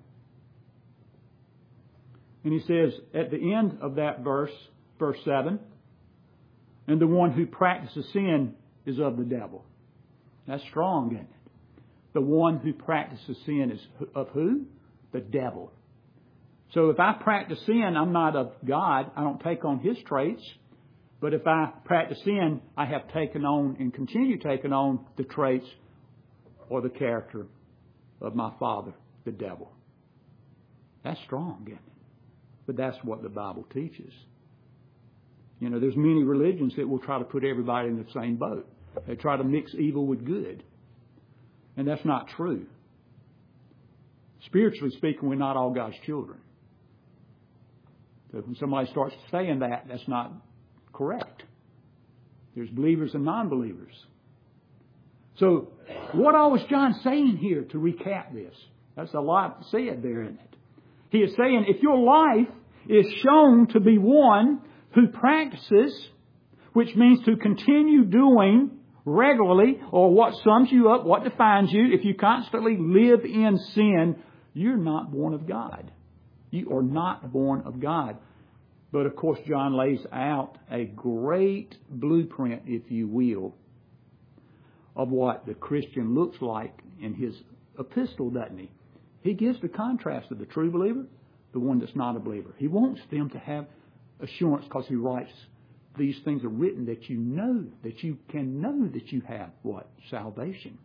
And he says at the end of that verse, verse 7, and the one who practices sin is of the devil. That's strong, isn't it? The one who practices sin is of who? The devil. So if I practice sin, I'm not of God. I don't take on His traits. But if I practice sin, I have taken on and continue taking on the traits or the character of my father, the devil. That's strong, isn't it? But that's what the Bible teaches. You know, there's many religions that will try to put everybody in the same boat. They try to mix evil with good. And that's not true. Spiritually speaking, we're not all God's children. So when somebody starts saying that, that's not correct. There's believers and non-believers. So what all was John saying here to recap this? That's a lot said there, isn't it? He is saying if your life is shown to be one who practices, which means to continue doing regularly, or what sums you up, what defines you, if you constantly live in sin, you're not born of God. You are not born of God. But of course, John lays out a great blueprint, if you will, of what the Christian looks like in his epistle, doesn't he? He gives the contrast of the true believer, the one that's not a believer. He wants them to have assurance because he writes, these things are written that you know, that you can know that you have what? Salvation.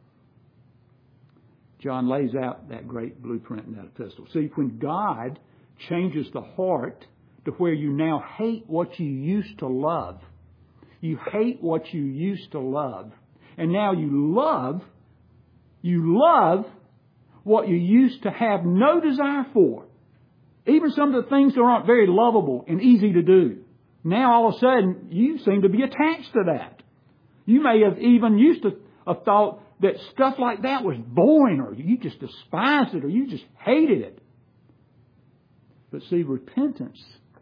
John lays out that great blueprint in that epistle. See, when God changes the heart to where you now hate what you used to love, you hate what you used to love, and now you love what you used to have no desire for. Even some of the things that aren't very lovable and easy to do. Now all of a sudden you seem to be attached to that. You may have even used to have thought that stuff like that was boring, or you just despised it, or you just hated it. But see, repentance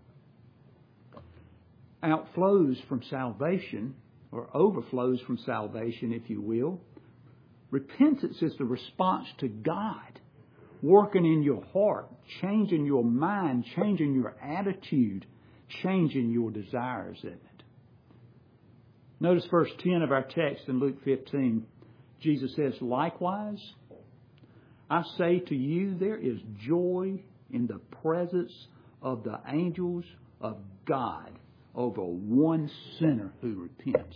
outflows from salvation, or overflows from salvation, if you will. Repentance is the response to God working in your heart, changing your mind, changing your attitude, changing your desires, isn't it? Notice verse 10 of our text in Luke 15. Jesus says, likewise, I say to you, there is joy in the presence of the angels of God over one sinner who repents.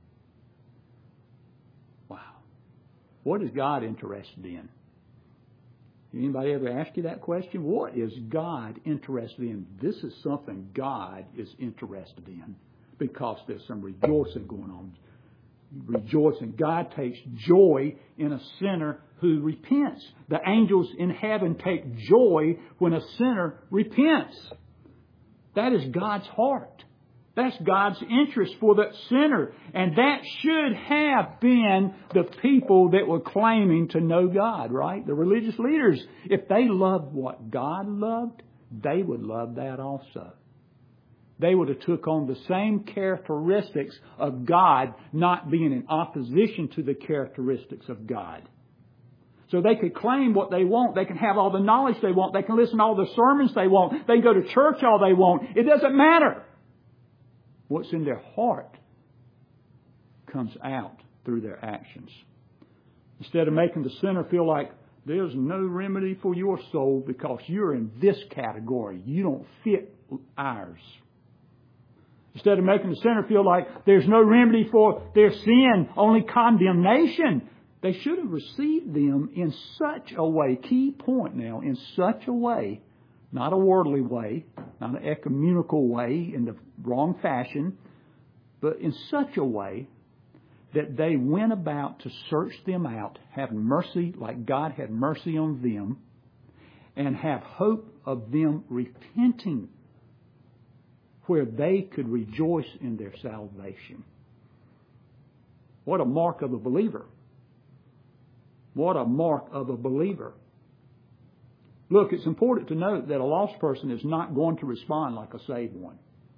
Wow. What is God interested in? Anybody ever ask you that question? What is God interested in? This is something God is interested in because there's some rejoicing going on. Rejoicing. God takes joy in a sinner who repents. The angels in heaven take joy when a sinner repents. That is God's heart. That's God's interest for that sinner. And that should have been the people that were claiming to know God, right? The religious leaders. If they loved what God loved, they would love that also. They would have took on the same characteristics of God, not being in opposition to the characteristics of God. So they could claim what they want. They can have all the knowledge they want. They can listen to all the sermons they want. They can go to church all they want. It doesn't matter. What's in their heart comes out through their actions. Instead of making the sinner feel like there's no remedy for your soul because you're in this category. You don't fit ours. Instead of making the sinner feel like there's no remedy for their sin, only condemnation, they should have received them in such a way, key point now, in such a way, not a worldly way, not an ecumenical way in the wrong fashion, but in such a way that they went about to search them out, have mercy like God had mercy on them, and have hope of them repenting where they could rejoice in their salvation. What a mark of a believer. What a mark of a believer. Look, it's important to note that a lost person is not going to respond like a saved one.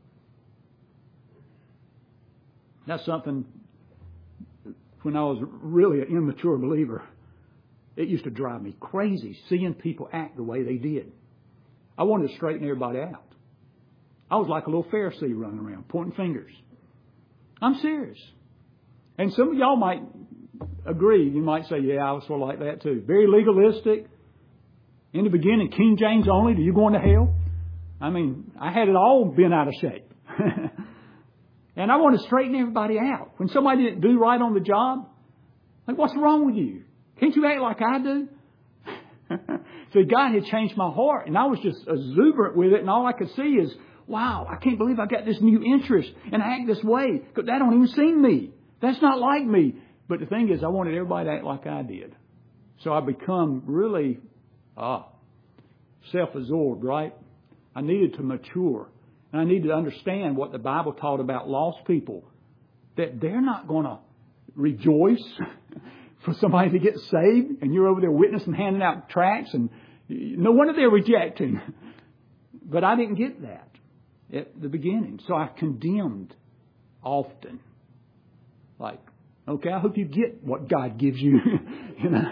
That's something, when I was really an immature believer, it used to drive me crazy seeing people act the way they did. I wanted to straighten everybody out. I was like a little Pharisee running around, pointing fingers. I'm serious. And some of y'all might agree. You might say, yeah, I was sort of like that too. Very legalistic. In the beginning, King James only. Do you going to hell? I mean, I had it all bent out of shape. And I want to straighten everybody out. When somebody didn't do right on the job, like, what's wrong with you? Can't you act like I do? So God had changed my heart, and I was just exuberant with it, and all I could see is, wow, I can't believe I got this new interest, and I act this way, because that don't even seem me. That's not like me. But the thing is, I wanted everybody to act like I did. So I become really self-absorbed, right? I needed to mature. And I needed to understand what the Bible taught about lost people. That they're not going to rejoice for somebody to get saved. And you're over there witnessing, handing out tracts. And no wonder they're rejecting. But I didn't get that at the beginning. So I condemned often. Like, okay, I hope you get what God gives you. You know,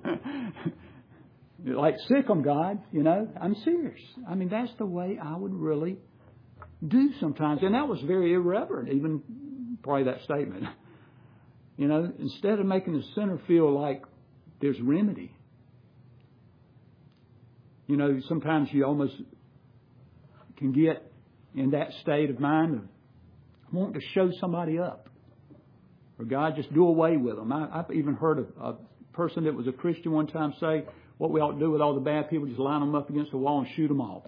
like, sick 'em, God. You know, I'm serious. I mean, that's the way I would really do sometimes. And that was very irreverent, even probably that statement. You know, instead of making the sinner feel like there's remedy. You know, sometimes you almost can get in that state of mind of wanting to show somebody up. Or God, just do away with them. I've even heard a person that was a Christian one time say, what we ought to do with all the bad people, just line them up against the wall and shoot them all.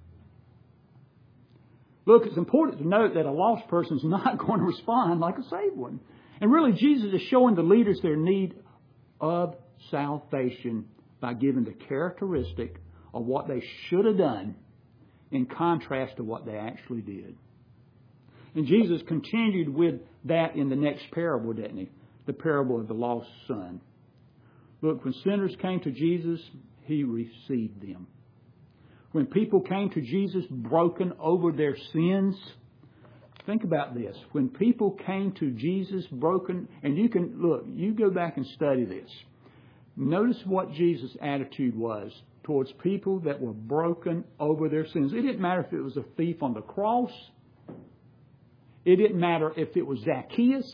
Look, it's important to note that a lost person is not going to respond like a saved one. And really, Jesus is showing the leaders their need of salvation by giving the characteristic of what they should have done in contrast to what they actually did. And Jesus continued with that in the next parable, didn't he? The parable of the lost son. Look, when sinners came to Jesus, He received them. When people came to Jesus broken over their sins, think about this. When people came to Jesus broken, and you can, look, you go back and study this. Notice what Jesus' attitude was towards people that were broken over their sins. It didn't matter if it was a thief on the cross. It didn't matter if it was Zacchaeus.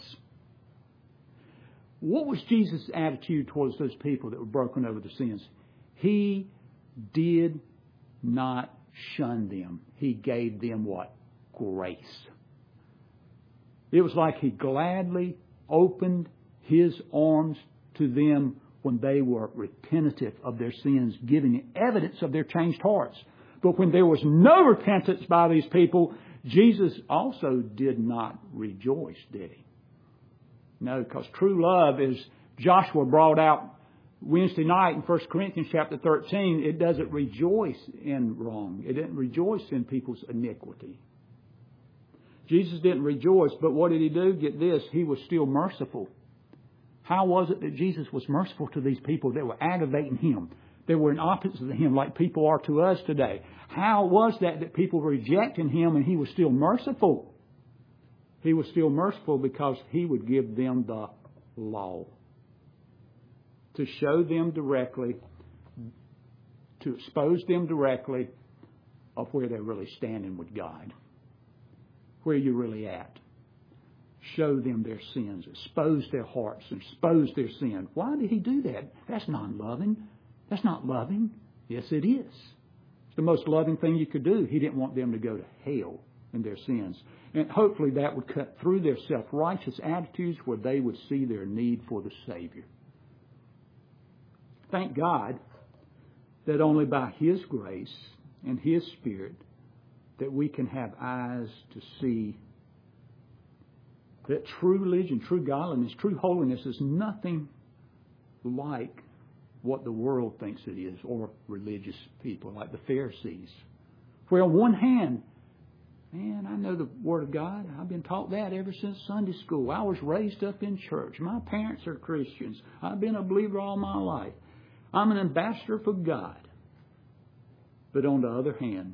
What was Jesus' attitude towards those people that were broken over their sins? He did not shun them. He gave them what? Grace. It was like He gladly opened His arms to them when they were repentant of their sins, giving evidence of their changed hearts. But when there was no repentance by these people, Jesus also did not rejoice, did He? No, because true love, as Joshua brought out Wednesday night in 1 Corinthians chapter 13, it doesn't rejoice in wrong. It didn't rejoice in people's iniquity. Jesus didn't rejoice, but what did He do? Get this, He was still merciful. How was it that Jesus was merciful to these people that were aggravating Him? They were in opposite to Him like people are to us today. How was that people were rejecting Him and He was still merciful? He was still merciful because He would give them the law. To show them directly, to expose them directly of where they're really standing with God. Where you're really at. Show them their sins. Expose their hearts. Expose their sin. Why did He do that? That's not loving. That's not loving. Yes, it is. It's the most loving thing you could do. He didn't want them to go to hell in their sins. And hopefully that would cut through their self-righteous attitudes where they would see their need for the Savior. Thank God that only by His grace and His Spirit that we can have eyes to see that true religion, true godliness, true holiness is nothing like what the world thinks it is, or religious people like the Pharisees. Where on one hand, man, I know the Word of God. I've been taught that ever since Sunday school. I was raised up in church. My parents are Christians. I've been a believer all my life. I'm an ambassador for God. But on the other hand,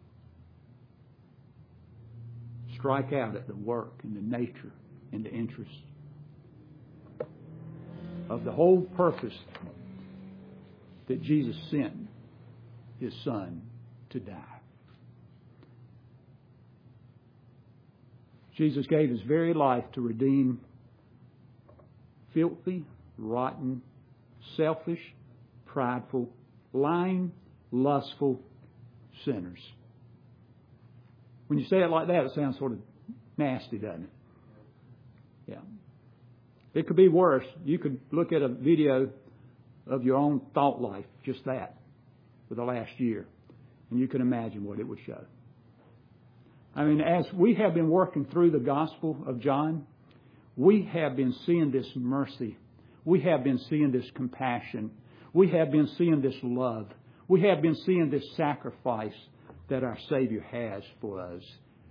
strike out at the work and the nature and the interest of the whole purpose that Jesus sent His Son to die. Jesus gave His very life to redeem filthy, rotten, selfish, prideful, lying, lustful sinners. When you say it like that, it sounds sort of nasty, doesn't it? Yeah. It could be worse. You could look at a video of your own thought life, just that, for the last year, and you can imagine what it would show. I mean, as we have been working through the Gospel of John, we have been seeing this mercy. We have been seeing this compassion. We have been seeing this love. We have been seeing this sacrifice that our Savior has for us.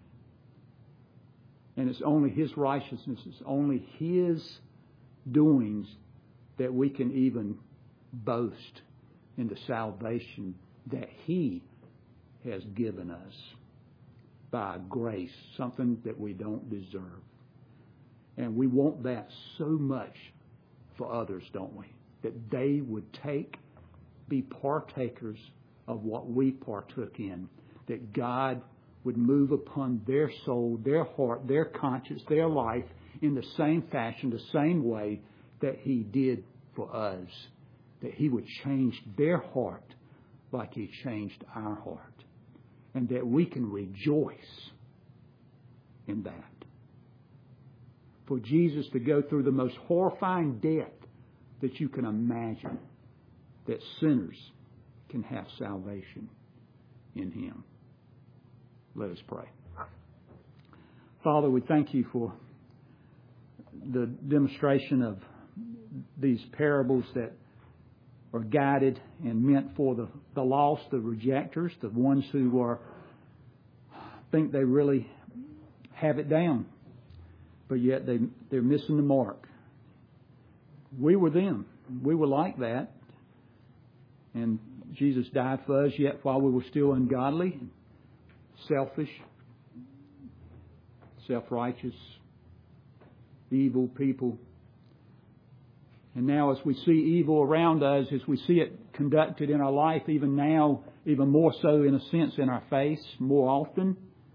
And it's only His righteousness, it's only His doings that we can even boast in the salvation that He has given us by grace, something that we don't deserve. And we want that so much for others, don't we? That they would be partakers of what we partook in. That God would move upon their soul, their heart, their conscience, their life in the same fashion, the same way that He did for us. That He would change their heart like He changed our heart. And that we can rejoice in that. For Jesus to go through the most horrifying death that you can imagine, that sinners can have salvation in Him. Let us pray. Father, we thank You for the demonstration of these parables that are guided and meant for the lost, the rejectors, the ones who think they really have it down, but yet they're missing the mark. We were them. We were like that. And Jesus died for us yet while we were still ungodly, selfish, self-righteous, evil people. And now as we see evil around us, as we see it conducted in our life, even now, even more so in a sense in our face, more often,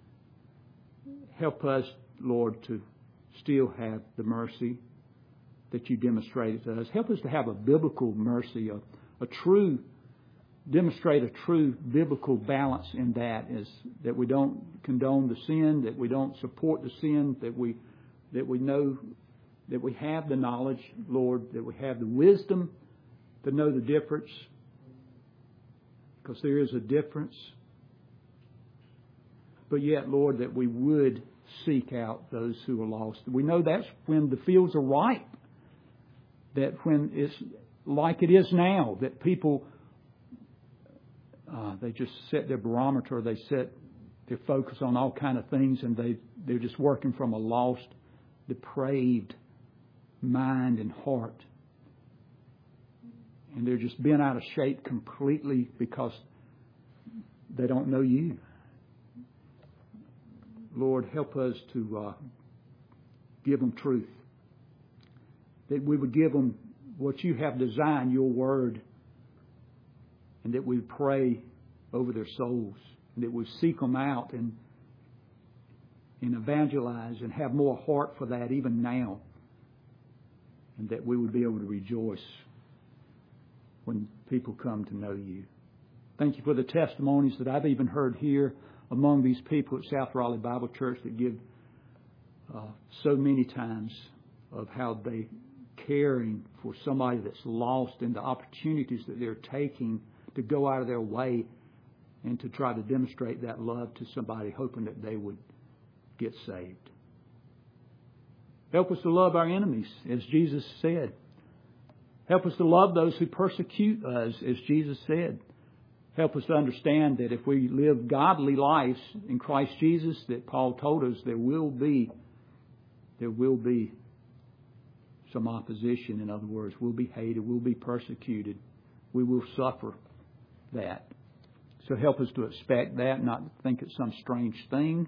help us, Lord, to still have the mercy that You demonstrated to us. Help us to have a biblical mercy, demonstrate a true biblical balance in that, is that we don't condone the sin, that we don't support the sin, that we know that we have the knowledge, Lord, that we have the wisdom to know the difference, because there is a difference. But yet, Lord, that we would seek out those who are lost. We know that's when the fields are ripe, that when it's like it is now, that people, they just set their barometer, they set their focus on all kind of things, and they're just working from a lost, depraved mind and heart. And they're just bent out of shape completely because they don't know You. Lord, help us to give them truth. That we would give them what You have designed, Your Word. And that we pray over their souls. And that we seek them out and evangelize and have more heart for that even now. And that we would be able to rejoice when people come to know You. Thank You for the testimonies that I've even heard here among these people at South Raleigh Bible Church that give so many times of how they caring for somebody that's lost and the opportunities that they're taking to go out of their way and to try to demonstrate that love to somebody, hoping that they would get saved. Help us to love our enemies, as Jesus said. Help us to love those who persecute us, as Jesus said. Help us to understand that if we live godly lives in Christ Jesus, that Paul told us there will be some opposition. In other words, we'll be hated, we'll be persecuted, we will suffer that. So help us to expect that, not think it's some strange thing,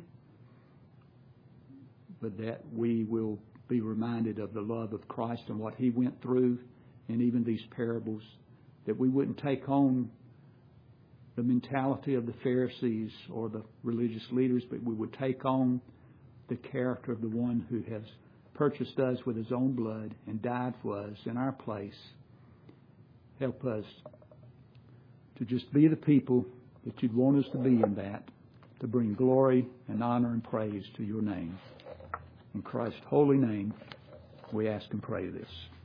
but that we will be reminded of the love of Christ and what He went through, and even these parables, that we wouldn't take on the mentality of the Pharisees or the religious leaders, but we would take on the character of the one who has purchased us with His own blood and died for us in our place. Help us to just be the people that You'd want us to be in that, to bring glory and honor and praise to Your name. In Christ's holy name, we ask and pray this.